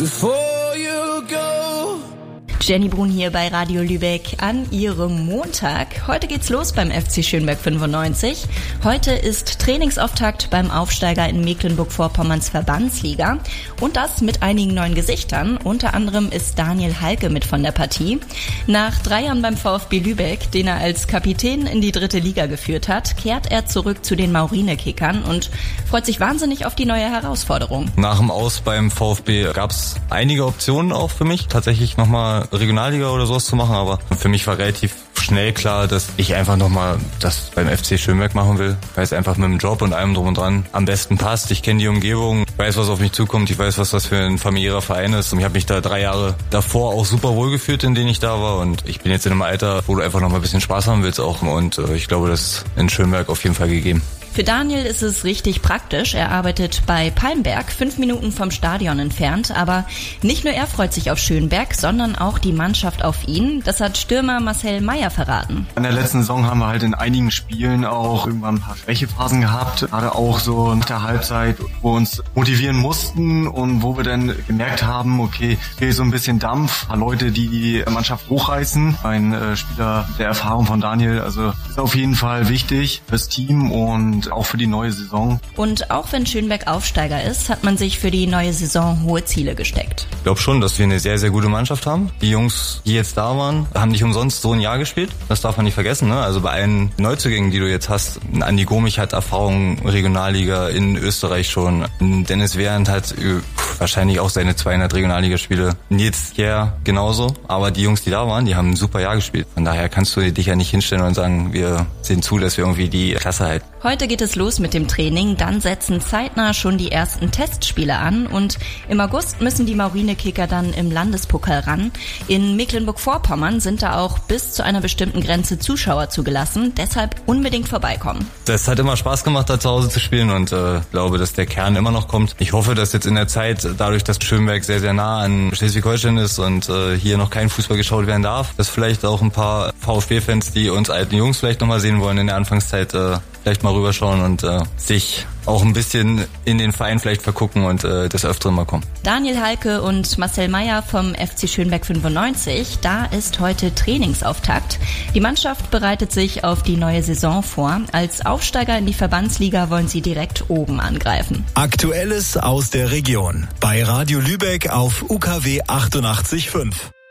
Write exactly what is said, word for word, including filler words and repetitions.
before you go. Jenny Brun hier bei Radio Lübeck an ihrem Montag. Heute geht's los beim F C Schönberg fünfundneunzig. Heute ist Trainingsauftakt beim Aufsteiger in Mecklenburg-Vorpommerns Verbandsliga. Und das mit einigen neuen Gesichtern. Unter anderem ist Daniel Halke mit von der Partie. Nach drei Jahren beim VfB Lübeck, den er als Kapitän in die dritte Liga geführt hat, kehrt er zurück zu den Maurine-Kickern und freut sich wahnsinnig auf die neue Herausforderung. Nach dem Aus beim VfB gab's einige Optionen auch für mich, tatsächlich nochmal Regionalliga oder sowas zu machen, aber für mich war relativ schnell klar, dass ich einfach nochmal das beim F C Schönberg machen will, weil es einfach mit dem Job und allem drum und dran am besten passt. Ich kenne die Umgebung, ich weiß, was auf mich zukommt, ich weiß, was das für ein familiärer Verein ist und ich habe mich da drei Jahre davor auch super wohl gefühlt, in denen ich da war und ich bin jetzt in einem Alter, wo du einfach noch mal ein bisschen Spaß haben willst auch und ich glaube, das ist in Schönberg auf jeden Fall gegeben. Für Daniel ist es richtig praktisch. Er arbeitet bei Palmberg, fünf Minuten vom Stadion entfernt. Aber nicht nur er freut sich auf Schönberg, sondern auch die Mannschaft auf ihn. Das hat Stürmer Marcel Meyer verraten. In der letzten Saison haben wir halt in einigen Spielen auch irgendwann ein paar Schwächephasen gehabt. Gerade auch so nach der Halbzeit, wo wir uns motivieren mussten und wo wir dann gemerkt haben, okay, hier so ein bisschen Dampf. Ein paar Leute, die die Mannschaft hochreißen. Ein äh, Spieler der Erfahrung von Daniel. Also ist auf jeden Fall wichtig fürs Team und auch für die neue Saison. Und auch wenn Schönberg Aufsteiger ist, hat man sich für die neue Saison hohe Ziele gesteckt. Ich glaube schon, dass wir eine sehr, sehr gute Mannschaft haben. Die Jungs, die jetzt da waren, haben nicht umsonst so ein Jahr gespielt. Das darf man nicht vergessen, ne? Also bei allen Neuzugängen, die du jetzt hast, Andi Gomich hat Erfahrung Regionalliga in Österreich schon. Dennis Wehrend hat wahrscheinlich auch seine zweihundert Regionalligaspiele. Nils Kjær genauso. Aber die Jungs, die da waren, die haben ein super Jahr gespielt. Von daher kannst du dich ja nicht hinstellen und sagen, wir sehen zu, dass wir irgendwie die Klasse halten. Heute geht es los mit dem Training, dann setzen zeitnah schon die ersten Testspiele an und im August müssen die Maurine-Kicker dann im Landespokal ran. In Mecklenburg-Vorpommern sind da auch bis zu einer bestimmten Grenze Zuschauer zugelassen, deshalb unbedingt vorbeikommen. Das hat immer Spaß gemacht, da zu Hause zu spielen und äh, glaube, dass der Kern immer noch kommt. Ich hoffe, dass jetzt in der Zeit, dadurch, dass Schönberg sehr, sehr nah an Schleswig-Holstein ist und äh, hier noch kein Fußball geschaut werden darf, dass vielleicht auch ein paar VfB-Fans, die uns alten Jungs vielleicht nochmal sehen wollen in der Anfangszeit, äh, vielleicht mal rüberschauen und äh, sich auch ein bisschen in den Verein vielleicht vergucken und äh, des Öfteren mal kommen. Daniel Halke und Marcel Meyer vom F C Schönberg fünfundneunzig, da ist heute Trainingsauftakt. Die Mannschaft bereitet sich auf die neue Saison vor. Als Aufsteiger in die Verbandsliga wollen sie direkt oben angreifen. Aktuelles aus der Region bei Radio Lübeck auf U K W achtundachtzig Komma fünf.